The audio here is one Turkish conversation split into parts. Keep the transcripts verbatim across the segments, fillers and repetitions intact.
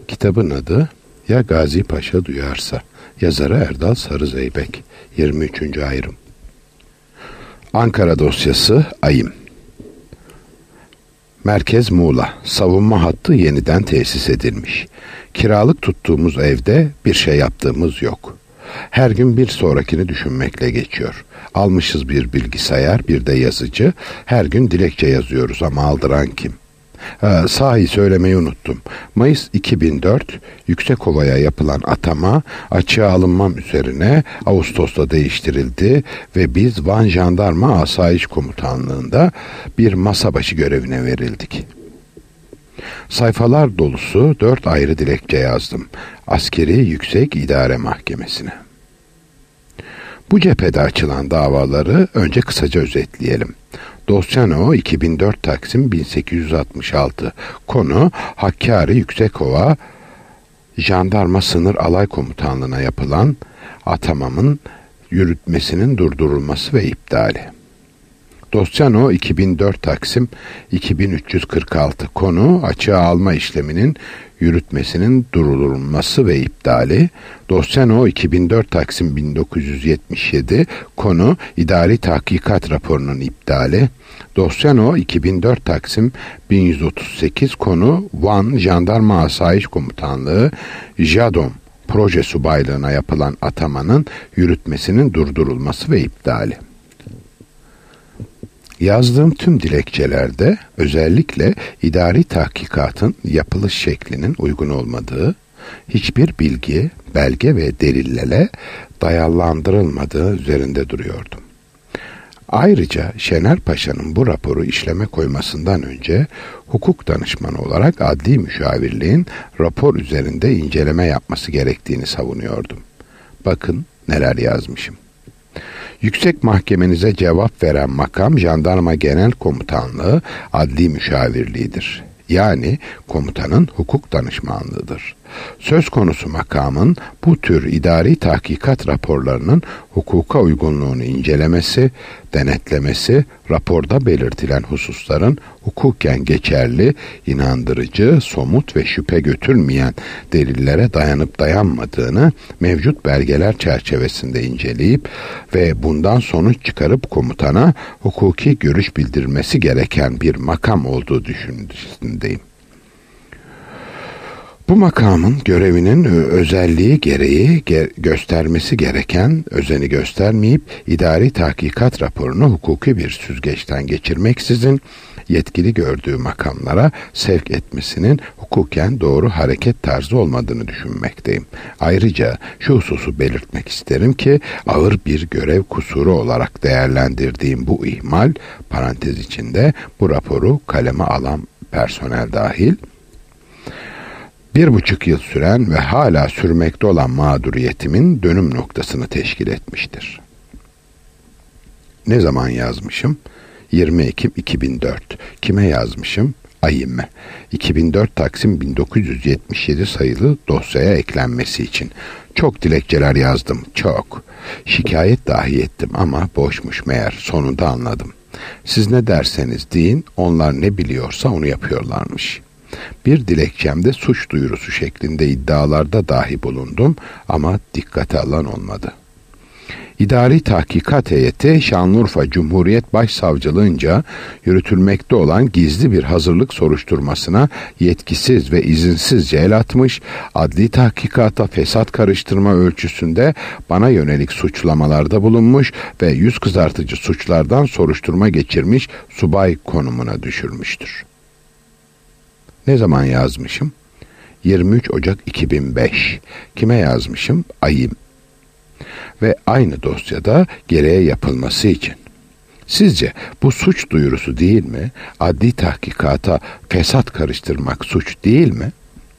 Kitabın adı Ya Gazi Paşa Duyarsa. Yazarı Erdal Sarızeybek. yirmi üçüncü ayrım. Ankara dosyası Ayım. Merkez Muğla. Savunma hattı yeniden tesis edilmiş. Kiralık tuttuğumuz evde bir şey yaptığımız yok. Her gün bir sonrakini düşünmekle geçiyor. Almışız bir bilgisayar, bir de yazıcı. Her gün dilekçe yazıyoruz ama aldıran kim? Ee, sahi söylemeyi unuttum. Mayıs iki bin dört Yüksekova'ya yapılan atama açığa alınmam üzerine Ağustos'ta değiştirildi ve biz Van Jandarma Asayiş Komutanlığı'nda bir masa başı görevine verildik. Sayfalar dolusu dört ayrı dilekçe yazdım. Askeri Yüksek İdare Mahkemesi'ne. Bu cephede açılan davaları önce kısaca özetleyelim. Dosya No. iki bin dört Taksim bin sekiz yüz altmış altı. Konu Hakkari Yüksekova Jandarma Sınır Alay Komutanlığı'na yapılan atamamın yürütmesinin durdurulması ve iptali. Dosya No. iki bin dört Taksim iki bin üç yüz kırk altı. Konu açığa alma işleminin yürütmesinin durdurulması ve iptali. Dosya No. iki bin dört Taksim bin dokuz yüz yetmiş yedi. Konu idari tahkikat raporunun iptali. Dosya No. iki bin dört Taksim bin yüz otuz sekiz. Konu Van Jandarma Asayiş Komutanlığı JADOM proje subaylığına yapılan atamanın yürütmesinin durdurulması ve iptali. Yazdığım tüm dilekçelerde özellikle idari tahkikatın yapılış şeklinin uygun olmadığı, hiçbir bilgi, belge ve delillere dayalandırılmadığı üzerinde duruyordum. Ayrıca Şener Paşa'nın bu raporu işleme koymasından önce hukuk danışmanı olarak adli müşavirliğin rapor üzerinde inceleme yapması gerektiğini savunuyordum. Bakın neler yazmışım. Yüksek mahkemenize cevap veren makam Jandarma Genel Komutanlığı Adli Müşavirliğidir. Yani komutanın hukuk danışmanlığıdır. Söz konusu makamın bu tür idari tahkikat raporlarının hukuka uygunluğunu incelemesi, denetlemesi, raporda belirtilen hususların hukuken geçerli, inandırıcı, somut ve şüphe götürmeyen delillere dayanıp dayanmadığını mevcut belgeler çerçevesinde inceleyip ve bundan sonuç çıkarıp komutana hukuki görüş bildirmesi gereken bir makam olduğu düşüncesindeyim. Bu makamın görevinin özelliği gereği ge- göstermesi gereken özeni göstermeyip idari tahkikat raporunu hukuki bir süzgeçten geçirmeksizin yetkili gördüğü makamlara sevk etmesinin hukuken doğru hareket tarzı olmadığını düşünmekteyim. Ayrıca şu hususu belirtmek isterim ki ağır bir görev kusuru olarak değerlendirdiğim bu ihmal, parantez içinde bu raporu kaleme alan personel dahil, bir buçuk yıl süren ve hala sürmekte olan mağduriyetimin dönüm noktasını teşkil etmiştir. Ne zaman yazmışım? yirmi Ekim iki bin dört. Kime yazmışım? Ayime. iki bin dört Taksim bin dokuz yüz yetmiş yedi sayılı dosyaya eklenmesi için. Çok dilekçeler yazdım, çok. Şikayet dahi ettim ama boşmuş meğer, sonunda anladım. Siz ne derseniz deyin, onlar ne biliyorsa onu yapıyorlarmış. Bir dilekçemde suç duyurusu şeklinde iddialarda dahi bulundum ama dikkate alan olmadı. İdari Tahkikat Heyeti Şanlıurfa Cumhuriyet Başsavcılığınca yürütülmekte olan gizli bir hazırlık soruşturmasına yetkisiz ve izinsizce el atmış, adli tahkikata fesat karıştırma ölçüsünde bana yönelik suçlamalarda bulunmuş ve yüz kızartıcı suçlardan soruşturma geçirmiş subay konumuna düşürmüştür. Ne zaman yazmışım? yirmi üç Ocak iki bin beş. Kime yazmışım? Ayım. Ve aynı dosyada gereğe yapılması için. Sizce bu suç duyurusu değil mi? Adli tahkikata fesat karıştırmak suç değil mi?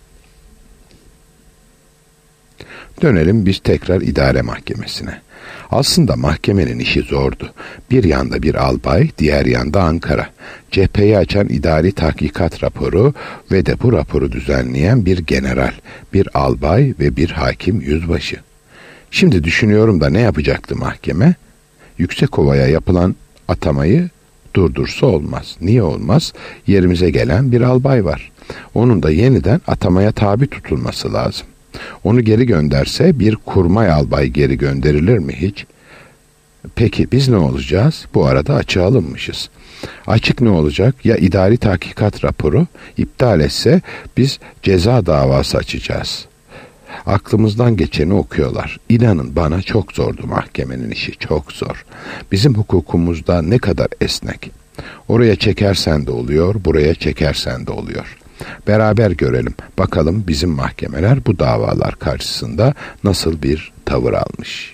Dönelim biz tekrar idare mahkemesine. Aslında mahkemenin işi zordu. Bir yanda bir albay, diğer yanda Ankara. Cepheyi açan idari tahkikat raporu ve de bu raporu düzenleyen bir general, bir albay ve bir hakim yüzbaşı. Şimdi düşünüyorum da ne yapacaktı mahkeme? Yüksekova'ya yapılan atamayı durdursa olmaz. Niye olmaz? Yerimize gelen bir albay var. onun da yeniden atamaya tabi tutulması lazım. Onu geri gönderse bir kurmay albay geri gönderilir mi hiç? Peki biz ne olacağız? Bu arada açığa alınmışız. Açık ne olacak? Ya idari tahkikat raporu iptal etse biz ceza davası açacağız. Aklımızdan geçeni okuyorlar. İnanın bana çok zordu mahkemenin işi, çok zor. Bizim hukukumuzda ne kadar esnek. Oraya çekersen de oluyor, buraya çekersen de oluyor. Beraber görelim, bakalım bizim mahkemeler bu davalar karşısında nasıl bir tavır almış.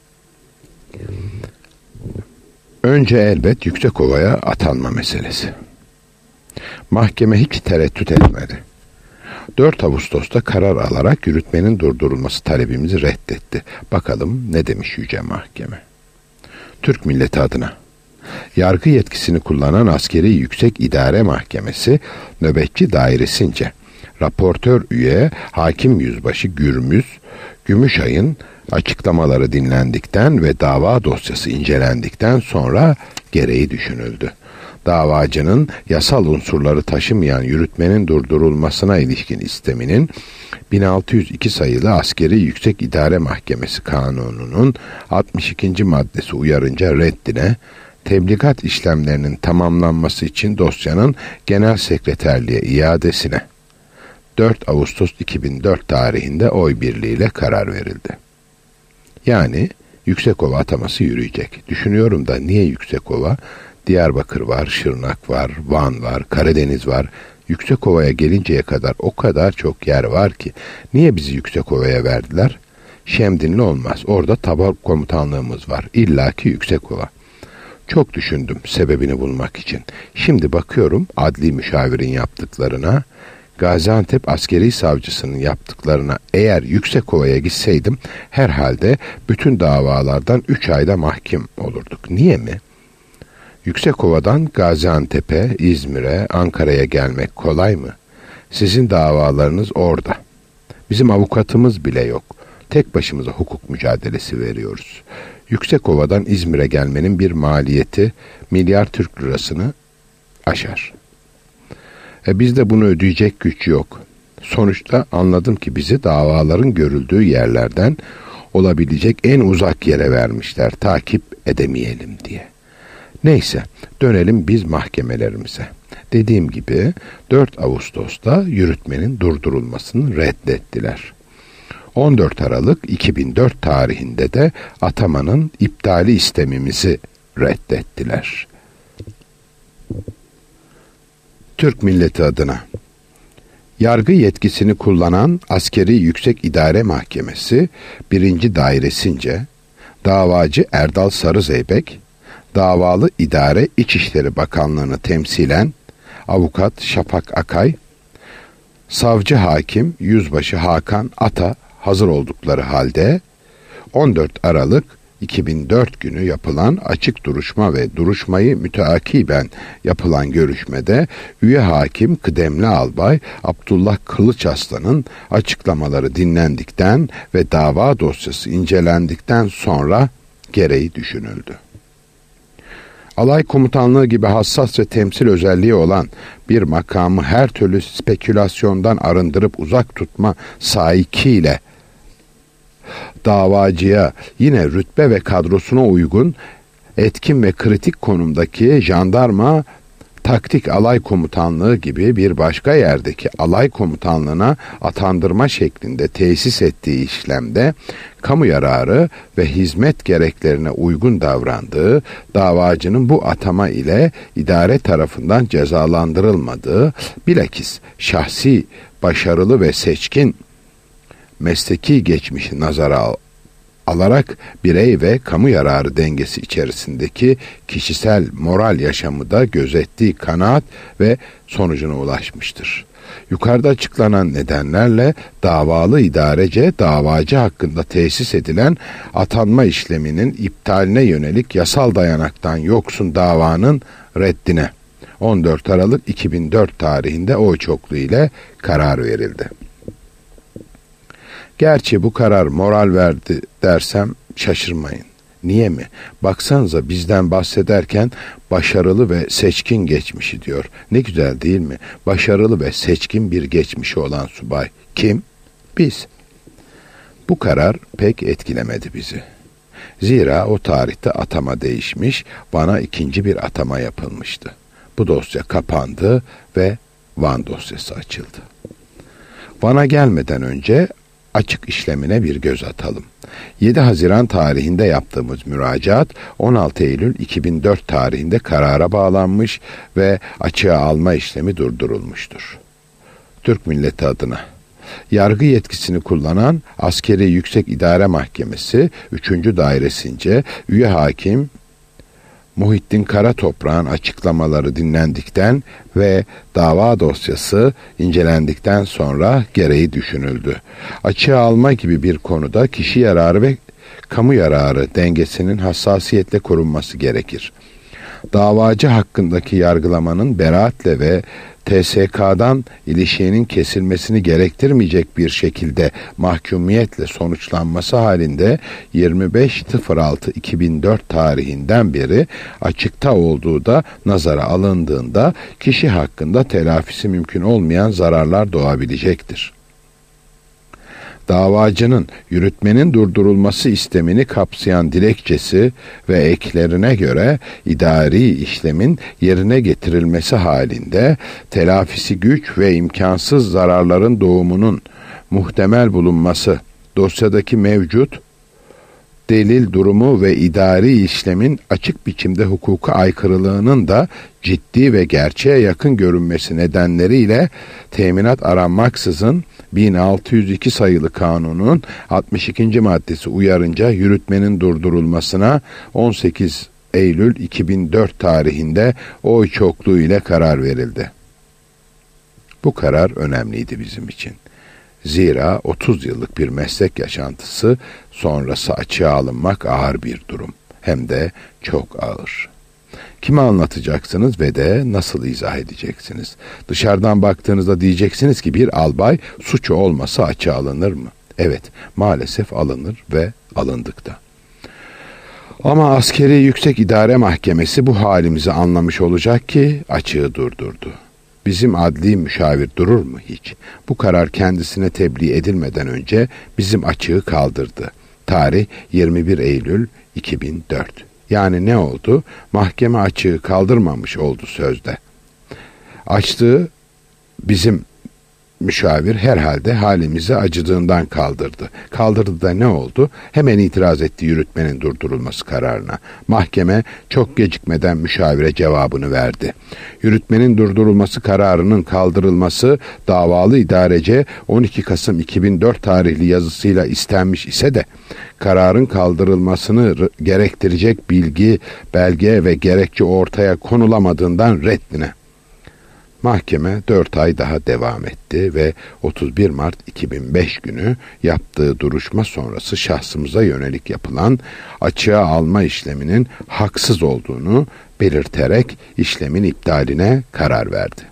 Önce elbet Yüksekova'ya atanma meselesi. Mahkeme hiç tereddüt etmedi. dört Ağustos'ta karar alarak yürütmenin durdurulması talebimizi reddetti. Bakalım ne demiş Yüce Mahkeme. Türk milleti adına. Yargı yetkisini kullanan Askeri Yüksek İdare Mahkemesi nöbetçi dairesince raportör üye Hakim Yüzbaşı Gürmüz Gümüşay'ın açıklamaları dinlendikten ve dava dosyası incelendikten sonra gereği düşünüldü. Davacının yasal unsurları taşımayan yürütmenin durdurulmasına ilişkin isteminin bin altı yüz iki sayılı Askeri Yüksek İdare Mahkemesi Kanunu'nun altmış ikinci maddesi uyarınca reddine, tebligat işlemlerinin tamamlanması için dosyanın genel sekreterliğe iadesine dört Ağustos iki bin dört tarihinde oy birliğiyle karar verildi. Yani Yüksekova ataması yürüyecek. Düşünüyorum da niye Yüksekova? Diyarbakır var, Şırnak var, Van var, Karadeniz var. Yüksekova'ya gelinceye kadar o kadar çok yer var ki niye bizi Yüksekova'ya verdiler? Şemdinli olmaz. Orada tabak komutanlığımız var. İlla ki Yüksekova. Çok düşündüm sebebini bulmak için. Şimdi bakıyorum adli müşavirin yaptıklarına, Gaziantep askeri savcısının yaptıklarına. Eğer Yüksekova'ya gitseydim herhalde bütün davalardan üç ayda mahkum olurduk. Niye mi? Yüksekova'dan Gaziantep'e, İzmir'e, Ankara'ya gelmek kolay mı? Sizin davalarınız orada. Bizim avukatımız bile yok. Tek başımıza hukuk mücadelesi veriyoruz. Yüksekova'dan İzmir'e gelmenin bir maliyeti milyar Türk lirasını aşar. E bizde bunu ödeyecek güç yok. Sonuçta anladım ki bizi davaların görüldüğü yerlerden olabilecek en uzak yere vermişler takip edemeyelim diye. Neyse dönelim biz mahkemelerimize. Dediğim gibi dört Ağustos'ta yürütmenin durdurulmasını reddettiler. on dört Aralık iki bin dört tarihinde de atamanın iptali istemimizi reddettiler. Türk milleti adına. Yargı yetkisini kullanan Askeri Yüksek İdare Mahkemesi birinci dairesince davacı Erdal Sarızeybek, davalı idare İçişleri Bakanlığı'nı temsilen avukat Şafak Akay, savcı hakim Yüzbaşı Hakan Ata hazır oldukları halde on dört Aralık iki bin dört günü yapılan açık duruşma ve duruşmayı müteakiben yapılan görüşmede üye hakim kıdemli albay Abdullah Kılıçarslan'ın açıklamaları dinlendikten ve dava dosyası incelendikten sonra gereği düşünüldü. Alay komutanlığı gibi hassas ve temsil özelliği olan bir makamı her türlü spekülasyondan arındırıp uzak tutma saikiyle davacıya yine rütbe ve kadrosuna uygun etkin ve kritik konumdaki jandarma taktik alay komutanlığı gibi bir başka yerdeki alay komutanlığına atandırma şeklinde tesis ettiği işlemde kamu yararı ve hizmet gereklerine uygun davrandığı, davacının bu atama ile idare tarafından cezalandırılmadığı, bilakis şahsi, başarılı ve seçkin mesleki geçmişi nazara al alarak birey ve kamu yararı dengesi içerisindeki kişisel moral yaşamı da gözettiği kanaat ve sonucuna ulaşmıştır. Yukarıda açıklanan nedenlerle davalı idarece davacı hakkında tesis edilen atanma işleminin iptaline yönelik yasal dayanaktan yoksun davanın reddine on dört Aralık iki bin dört tarihinde oy çokluğu ile karar verildi. Gerçi bu karar moral verdi dersem şaşırmayın. Niye mi? Baksanıza bizden bahsederken başarılı ve seçkin geçmişi diyor. Ne güzel değil mi? Başarılı ve seçkin bir geçmişi olan subay. Kim? Biz. Bu karar pek etkilemedi bizi. Zira o tarihte atama değişmiş, bana ikinci bir atama yapılmıştı. Bu dosya kapandı ve Van dosyası açıldı. Van'a gelmeden önce açık işlemine bir göz atalım. yedi Haziran tarihinde yaptığımız müracaat on altı Eylül iki bin dört tarihinde karara bağlanmış ve açığa alma işlemi durdurulmuştur. Türk milleti adına yargı yetkisini kullanan Askeri Yüksek İdare Mahkemesi üçüncü Dairesince üye hakim Muhittin Karatoprak'ın açıklamaları dinlendikten ve dava dosyası incelendikten sonra gereği düşünüldü. Açığa alma gibi bir konuda kişi yararı ve kamu yararı dengesinin hassasiyetle korunması gerekir. Davacı hakkındaki yargılamanın beraatle ve T S K'dan ilişiğinin kesilmesini gerektirmeyecek bir şekilde mahkumiyetle sonuçlanması halinde yirmi beş altı iki bin dört tarihinden beri açıkta olduğu da nazara alındığında kişi hakkında telafisi mümkün olmayan zararlar doğabilecektir. Davacının yürütmenin durdurulması istemini kapsayan dilekçesi ve eklerine göre idari işlemin yerine getirilmesi halinde telafisi güç ve imkansız zararların doğumunun muhtemel bulunması, dosyadaki mevcut delil durumu ve idari işlemin açık biçimde hukuka aykırılığının da ciddi ve gerçeğe yakın görünmesi nedenleriyle teminat aranmaksızın bin altı yüz iki sayılı kanunun altmış ikinci maddesi uyarınca yürütmenin durdurulmasına on sekiz Eylül iki bin dört tarihinde oy çokluğu ile karar verildi. Bu karar önemliydi bizim için. Zira otuz yıllık bir meslek yaşantısı sonrası açığa alınmak ağır bir durum. Hem de çok ağır. Kime anlatacaksınız ve de nasıl izah edeceksiniz? Dışarıdan baktığınızda diyeceksiniz ki bir albay suçu olmasa açığa alınır mı? Evet, maalesef alınır ve alındık da. Ama Askeri Yüksek İdare Mahkemesi bu halimizi anlamış olacak ki açığı durdurdu. Bizim adli müşavir durur mu hiç? Bu karar kendisine tebliğ edilmeden önce bizim açığı kaldırdı. Tarih yirmi bir Eylül iki bin dört. Yani ne oldu? Mahkeme açığı kaldırmamış oldu sözde. Açtığı bizim müşavir herhalde halimize acıdığından kaldırdı. Kaldırdı da ne oldu? Hemen itiraz etti yürütmenin durdurulması kararına. Mahkeme çok gecikmeden müşavire cevabını verdi. Yürütmenin durdurulması kararının kaldırılması davalı idarece on iki Kasım iki bin dört tarihli yazısıyla istenmiş ise de kararın kaldırılmasını gerektirecek bilgi, belge ve gerekçe ortaya konulamadığından reddine. Mahkeme dört ay daha devam etti ve otuz bir Mart iki bin beş günü yaptığı duruşma sonrası şahsımıza yönelik yapılan açığa alma işleminin haksız olduğunu belirterek işlemin iptaline karar verdi.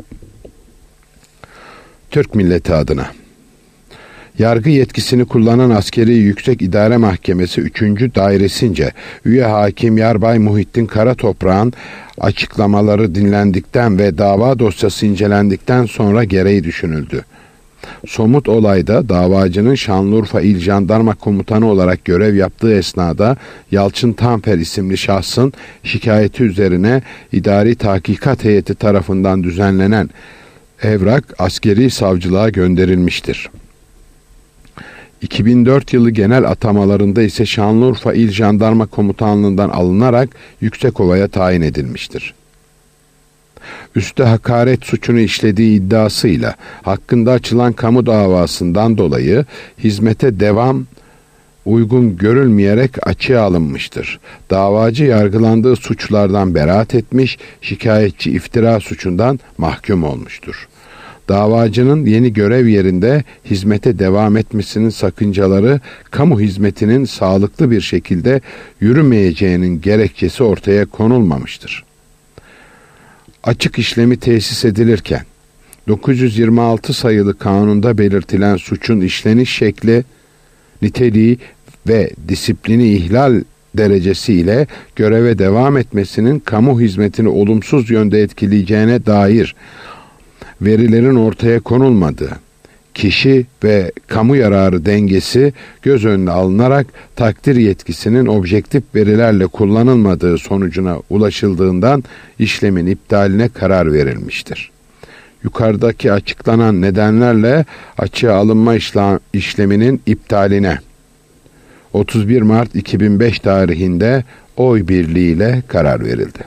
Türk milleti adına yargı yetkisini kullanan Askeri Yüksek İdare Mahkemesi üçüncü Dairesince üye hakim Yarbay Muhittin Karatoprak'ın açıklamaları dinlendikten ve dava dosyası incelendikten sonra gereği düşünüldü. Somut olayda davacının Şanlıurfa İl Jandarma Komutanı olarak görev yaptığı esnada Yalçın Tanfer isimli şahsın şikayeti üzerine idari tahkikat heyeti tarafından düzenlenen evrak askeri savcılığa gönderilmiştir. iki bin dört yılı genel atamalarında ise Şanlıurfa İl Jandarma Komutanlığından alınarak Yüksekova'ya tayin edilmiştir. Üste hakaret suçunu işlediği iddiasıyla hakkında açılan kamu davasından dolayı hizmete devam uygun görülmeyerek açığa alınmıştır. Davacı yargılandığı suçlardan beraat etmiş, şikayetçi iftira suçundan mahkum olmuştur. Davacının yeni görev yerinde hizmete devam etmesinin sakıncaları, kamu hizmetinin sağlıklı bir şekilde yürümeyeceğinin gerekçesi ortaya konulmamıştır. Açık işlemi tesis edilirken, dokuz yüz yirmi altı sayılı kanunda belirtilen suçun işleniş şekli, niteliği ve disiplini ihlal derecesiyle göreve devam etmesinin kamu hizmetini olumsuz yönde etkileyeceğine dair verilerin ortaya konulmadığı, kişi ve kamu yararı dengesi göz önüne alınarak takdir yetkisinin objektif verilerle kullanılmadığı sonucuna ulaşıldığından işlemin iptaline karar verilmiştir. Yukarıdaki açıklanan nedenlerle açığa alınma işleminin iptaline otuz bir Mart iki bin beş tarihinde oy birliğiyle karar verildi.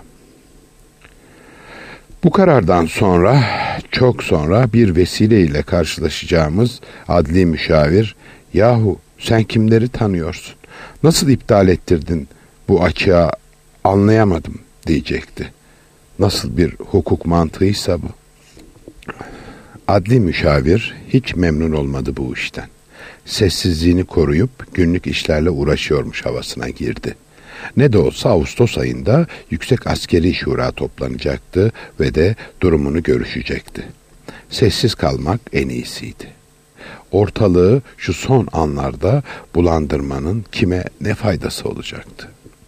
Bu karardan sonra, çok sonra bir vesileyle karşılaşacağımız adli müşavir, "Yahu sen kimleri tanıyorsun? Nasıl iptal ettirdin bu açığa, anlayamadım," diyecekti. Nasıl bir hukuk mantığıysa bu. Adli müşavir hiç memnun olmadı bu işten. Sessizliğini koruyup günlük işlerle uğraşıyormuş havasına girdi. Ne de olsa Ağustos ayında Yüksek Askeri Şura toplanacaktı ve de durumunu görüşecekti. Sessiz kalmak en iyisiydi. Ortalığı şu son anlarda bulandırmanın kime ne faydası olacaktı?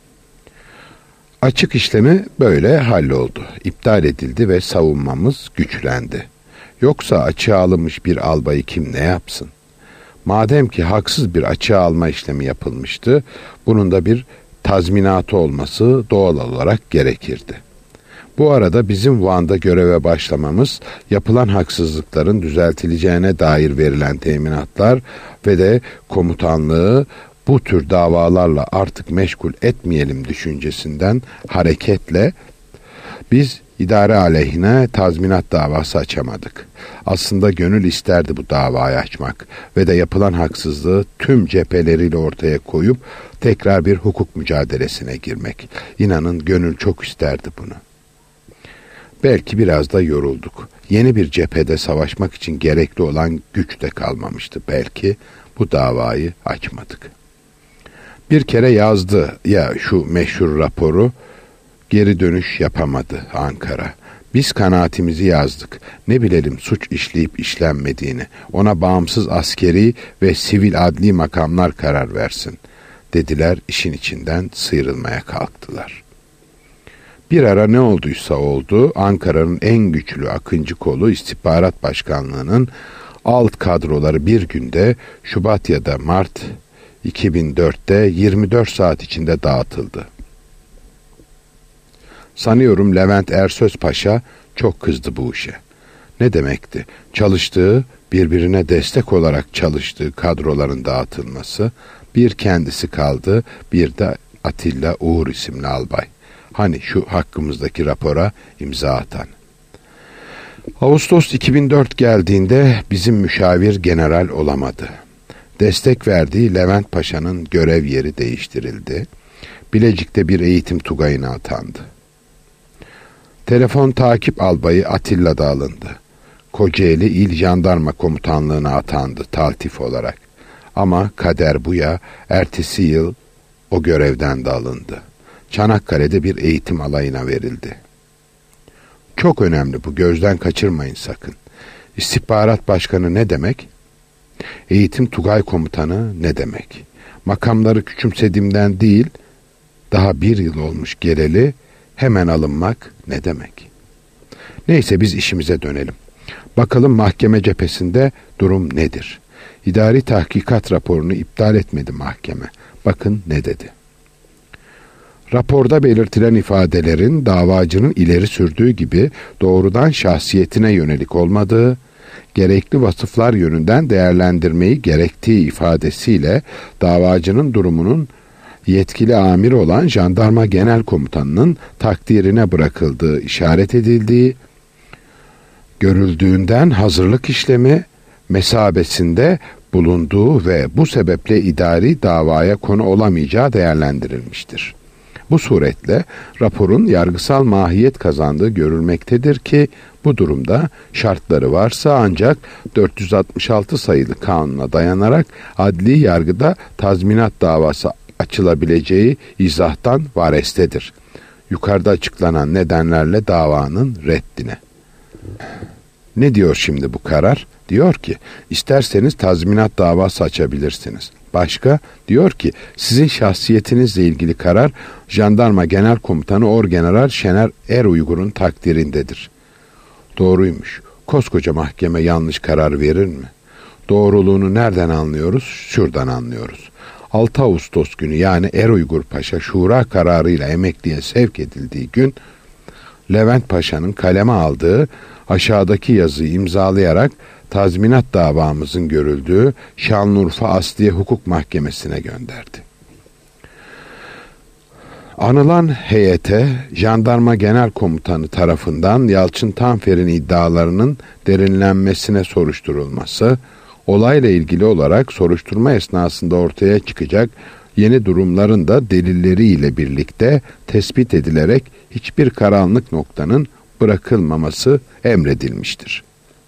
Açık işlemi böyle halloldu. İptal edildi ve savunmamız güçlendi. Yoksa açığa alınmış bir albayı kim ne yapsın? Madem ki haksız bir açığa alma işlemi yapılmıştı, bunun da bir tazminatı olması doğal olarak gerekirdi. Bu arada bizim Van'da göreve başlamamız, yapılan haksızlıkların düzeltileceğine dair verilen teminatlar ve de komutanlığı bu tür davalarla artık meşgul etmeyelim düşüncesinden hareketle biz idare aleyhine tazminat davası açamadık. Aslında gönül isterdi bu davayı açmak ve de yapılan haksızlığı tüm cepheleriyle ortaya koyup tekrar bir hukuk mücadelesine girmek. İnanın gönül çok isterdi bunu. Belki biraz da yorulduk. Yeni bir cephede savaşmak için gerekli olan güç de kalmamıştı. Belki bu davayı açmadık. Bir kere yazdı ya şu meşhur raporu, geri dönüş yapamadı Ankara. Biz kanaatimizi yazdık. Ne bilelim suç işleyip işlenmediğini. Ona bağımsız askeri ve sivil adli makamlar karar versin dediler, işin içinden sıyrılmaya kalktılar. Bir ara ne olduysa oldu, Ankara'nın en güçlü Akıncı kolu İstihbarat Başkanlığı'nın alt kadroları bir günde Şubat ya da Mart iki bin dörtte yirmi dört saat içinde dağıtıldı. Sanıyorum Levent Ersöz Paşa çok kızdı bu işe. Ne demekti? Çalıştığı, birbirine destek olarak çalıştığı kadroların dağıtılması, bir kendisi kaldı, bir de Atilla Uğur isimli albay. Hani şu hakkımızdaki rapora imza atan. Ağustos iki bin dört geldiğinde bizim müşavir general olamadı. Destek verdiği Levent Paşa'nın görev yeri değiştirildi. Bilecik'te bir eğitim tugayına atandı. Telefon takip albayı Atilla da alındı. Kocaeli İl Jandarma Komutanlığı'na atandı taltif olarak. Ama kader bu ya, ertesi yıl o görevden de alındı. Çanakkale'de bir eğitim alayına verildi. Çok önemli bu, gözden kaçırmayın sakın. İstihbarat Başkanı ne demek? Eğitim Tugay Komutanı ne demek? Makamları küçümsediğimden değil, daha bir yıl olmuş geleli, hemen alınmak ne demek? Neyse biz işimize dönelim. Bakalım mahkeme cephesinde durum nedir? İdari tahkikat raporunu iptal etmedi mahkeme. Bakın ne dedi. Raporda belirtilen ifadelerin davacının ileri sürdüğü gibi doğrudan şahsiyetine yönelik olmadığı, gerekli vasıflar yönünden değerlendirmeyi gerektiği ifadesiyle davacının durumunun yetkili amir olan Jandarma Genel Komutanı'nın takdirine bırakıldığı işaret edildiği, görüldüğünden hazırlık işlemi mesabesinde bulunduğu ve bu sebeple idari davaya konu olamayacağı değerlendirilmiştir. Bu suretle raporun yargısal mahiyet kazandığı görülmektedir ki bu durumda şartları varsa ancak dört yüz altmış altı sayılı kanuna dayanarak adli yargıda tazminat davası açılabileceği izahtan varestedir. Yukarıda açıklanan nedenlerle davanın reddine. Ne diyor şimdi bu karar? Diyor ki isterseniz tazminat davası açabilirsiniz. Başka diyor ki sizin şahsiyetinizle ilgili karar Jandarma Genel Komutanı Orgeneral Şener Eruygur'un takdirindedir. Doğruymuş. Koskoca mahkeme yanlış karar verir mi? Doğruluğunu nereden anlıyoruz? Şuradan anlıyoruz. altı Ağustos günü yani Eruygur Paşa şura kararıyla emekliye sevk edildiği gün Levent Paşa'nın kaleme aldığı aşağıdaki yazıyı imzalayarak tazminat davamızın görüldüğü Şanlıurfa Asliye Hukuk Mahkemesi'ne gönderdi. Anılan heyete Jandarma Genel Komutanı tarafından Yalçın Tanfer'in iddialarının derinlenmesine soruşturulması, olayla ilgili olarak soruşturma esnasında ortaya çıkacak yeni durumların da delilleriyle birlikte tespit edilerek hiçbir karanlık noktanın bırakılmaması emredilmiştir.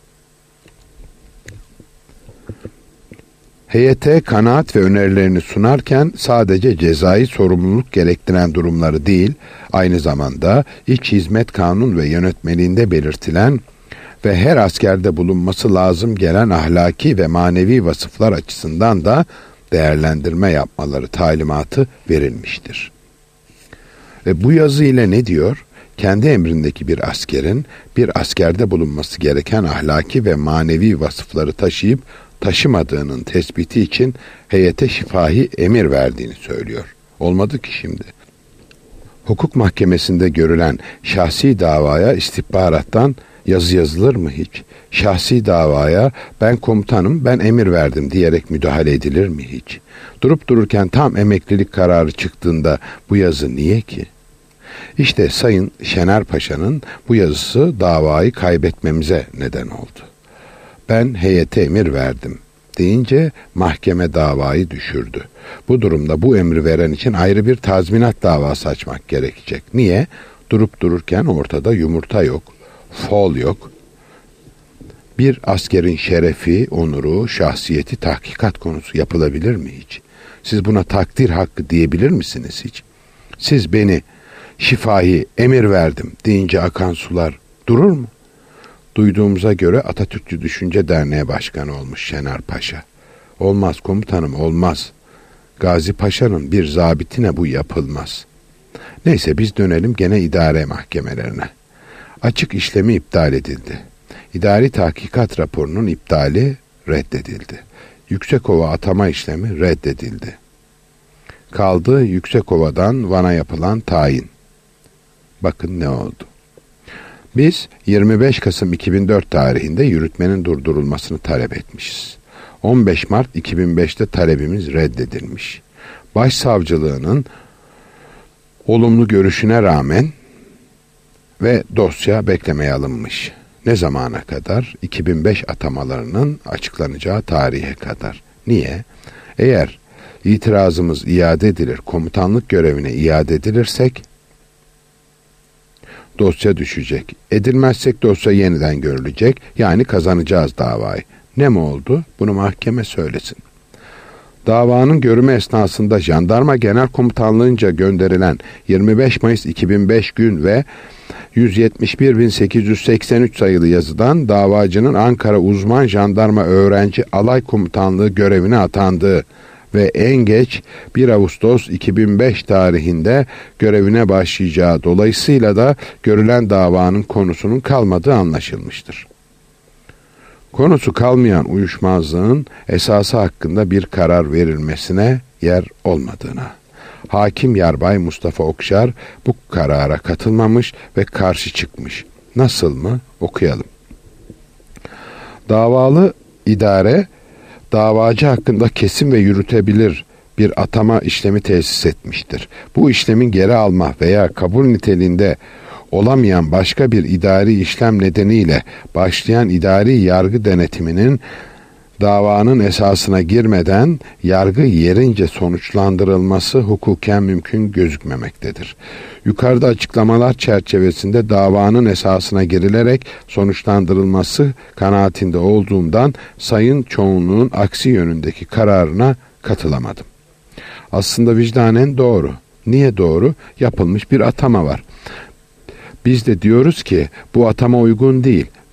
Heyete kanaat ve önerilerini sunarken sadece cezai sorumluluk gerektiren durumları değil, aynı zamanda İç Hizmet Kanun ve Yönetmeliğinde belirtilen ve her askerde bulunması lazım gelen ahlaki ve manevi vasıflar açısından da değerlendirme yapmaları talimatı verilmiştir. Ve bu yazı ile ne diyor? Kendi emrindeki bir askerin bir askerde bulunması gereken ahlaki ve manevi vasıfları taşıyıp taşımadığının tespiti için heyete şifahi emir verdiğini söylüyor. Olmadı ki şimdi. Hukuk mahkemesinde görülen şahsi davaya istihbarattan yazı yazılır mı hiç? Şahsi davaya ben komutanım, ben emir verdim diyerek müdahale edilir mi hiç? Durup dururken tam emeklilik kararı çıktığında bu yazı niye ki? İşte Sayın Şener Paşa'nın bu yazısı davayı kaybetmemize neden oldu. Ben heyete emir verdim deyince mahkeme davayı düşürdü. Bu durumda bu emri veren için ayrı bir tazminat davası açmak gerekecek. Niye? Durup dururken ortada yumurta yok, fol yok. Bir askerin şerefi, onuru, şahsiyeti tahkikat konusu yapılabilir mi hiç? Siz buna takdir hakkı diyebilir misiniz hiç? Siz beni şifahi emir verdim deyince akan sular durur mu? Duyduğumuza göre Atatürkçü Düşünce Derneği Başkanı olmuş Şener Paşa. Olmaz komutanım, olmaz. Gazi Paşa'nın bir zabitine bu yapılmaz. Neyse biz dönelim gene idare mahkemelerine. Açık işlemi iptal edildi. İdari tahkikat raporunun iptali reddedildi. Yüksekova atama işlemi reddedildi. Kaldı Yüksekova'dan Van'a yapılan tayin. Bakın ne oldu. Biz yirmi beş Kasım iki bin dört tarihinde yürütmenin durdurulmasını talep etmişiz. on beş Mart iki bin beşte talebimiz reddedilmiş. Başsavcılığının olumlu görüşüne rağmen ve dosya beklemeye alınmış. Ne zamana kadar? iki bin beş atamalarının açıklanacağı tarihe kadar. Niye? Eğer itirazımız iade edilir, komutanlık görevine iade edilirsek dosya düşecek. Edilmezsek dosya yeniden görülecek. Yani kazanacağız davayı. Ne mi oldu? Bunu mahkeme söylesin. Davanın görümü esnasında Jandarma Genel Komutanlığı'nca gönderilen yirmi beş Mayıs iki bin beş gün ve yüz yetmiş bir bin sekiz yüz seksen üç sayılı yazıdan davacının Ankara Uzman Jandarma Öğrenci Alay Komutanlığı görevine atandığı ve en geç bir Ağustos iki bin beş tarihinde görevine başlayacağı dolayısıyla da görülen davanın konusunun kalmadığı anlaşılmıştır. Konusu kalmayan uyuşmazlığın esası hakkında bir karar verilmesine yer olmadığına. Hakim Yarbay Mustafa Okşar bu karara katılmamış ve karşı çıkmış. Nasıl mı? Okuyalım. Davalı idare davacı hakkında kesin ve yürütebilir bir atama işlemi tesis etmiştir. Bu işlemin geri alma veya kabul niteliğinde olamayan başka bir idari işlem nedeniyle başlayan idari yargı denetiminin davanın esasına girmeden yargı yerince sonuçlandırılması hukuken mümkün gözükmemektedir. Yukarıda açıklamalar çerçevesinde davanın esasına girilerek sonuçlandırılması kanaatinde olduğumdan sayın çoğunluğun aksi yönündeki kararına katılamadım. Aslında vicdanen doğru. Niye doğru? Yapılmış bir atama var. Biz de diyoruz ki bu atama uygun değil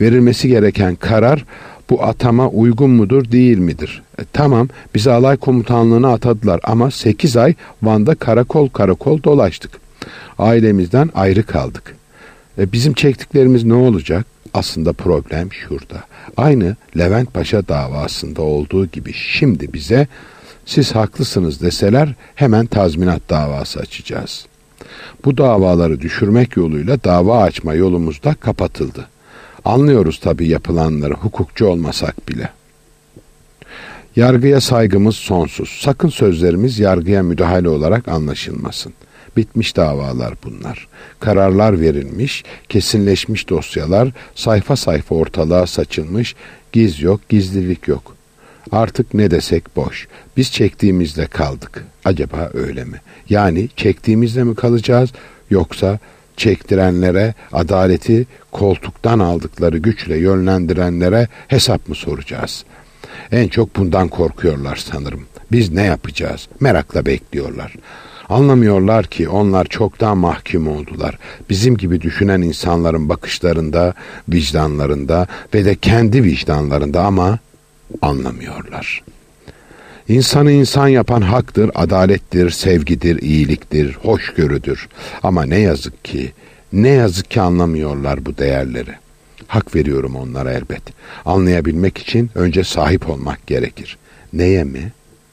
Verilmesi gereken karar bu atama uygun mudur değil midir? E, tamam, bizi alay komutanlığına atadılar ama sekiz ay Van'da karakol karakol dolaştık. Ailemizden ayrı kaldık. E, bizim çektiklerimiz ne olacak? Aslında problem şurada. Aynı Levent Paşa davasında olduğu gibi şimdi bize siz haklısınız deseler hemen tazminat davası açacağız. Bu davaları düşürmek yoluyla dava açma yolumuz da kapatıldı. Anlıyoruz tabii yapılanları, hukukçu olmasak bile. Yargıya saygımız sonsuz. Sakın sözlerimiz yargıya müdahale olarak anlaşılmasın. Bitmiş davalar bunlar. Kararlar verilmiş, kesinleşmiş dosyalar sayfa sayfa ortalığa saçılmış, giz yok, gizlilik yok. Artık ne desek boş. Biz çektiğimizde kaldık. Acaba öyle mi? Yani çektiğimizde mi kalacağız yoksa çektirenlere, adaleti koltuktan aldıkları güçle yönlendirenlere hesap mı soracağız? En çok bundan korkuyorlar sanırım. Biz ne yapacağız? Merakla bekliyorlar. Anlamıyorlar ki onlar çoktan mahkum oldular. Bizim gibi düşünen insanların bakışlarında, vicdanlarında ve de kendi vicdanlarında ama anlamıyorlar. İnsanı insan yapan haktır, adalettir, sevgidir, iyiliktir, hoşgörüdür. Ama ne yazık ki, ne yazık ki anlamıyorlar bu değerleri. Hak veriyorum onlara elbet. Anlayabilmek için önce sahip olmak gerekir. Neye mi?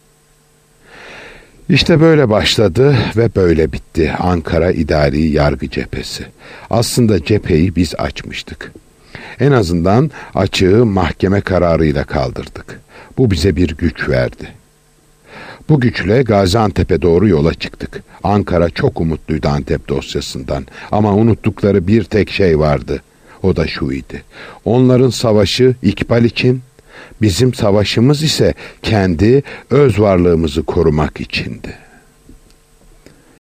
İşte böyle başladı ve böyle bitti Ankara İdari Yargı Cephesi. Aslında cepheyi biz açmıştık. En azından açığı mahkeme kararıyla kaldırdık. Bu bize bir güç verdi. Bu güçle Gaziantep'e doğru yola çıktık. Ankara çok umutluydu Antep dosyasından ama unuttukları bir tek şey vardı. O da şu idi. Onların savaşı İkbal için, bizim savaşımız ise kendi öz varlığımızı korumak içindi.